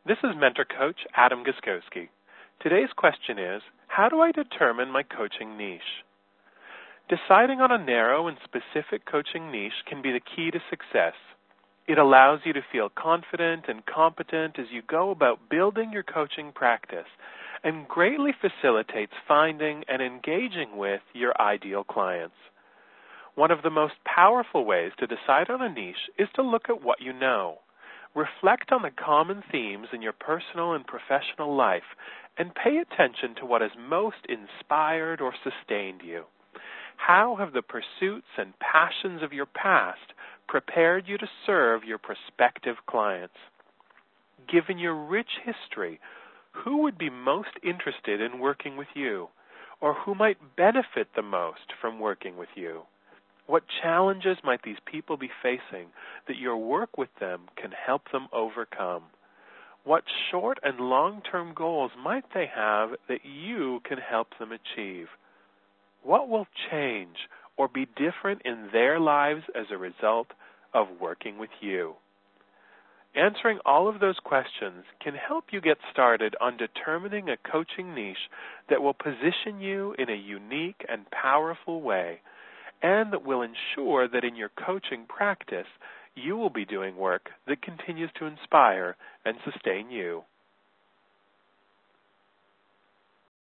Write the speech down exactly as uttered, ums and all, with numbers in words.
This is mentor coach Adam Guskowski. Today's question is, how do I determine my coaching niche? Deciding on a narrow and specific coaching niche can be the key to success. It allows you to feel confident and competent as you go about building your coaching practice and greatly facilitates finding and engaging with your ideal clients. One of the most powerful ways to decide on a niche is to look at what you know. Reflect on the common themes in your personal and professional life and pay attention to what has most inspired or sustained you. How have the pursuits and passions of your past prepared you to serve your prospective clients? Given your rich history, who would be most interested in working with you, or who might benefit the most from working with you? What challenges might these people be facing that your work with them can help them overcome? What short and long-term goals might they have that you can help them achieve? What will change or be different in their lives as a result of working with you? Answering all of those questions can help you get started on determining a coaching niche that will position you in a unique and powerful way, and that will ensure that in your coaching practice, you will be doing work that continues to inspire and sustain you.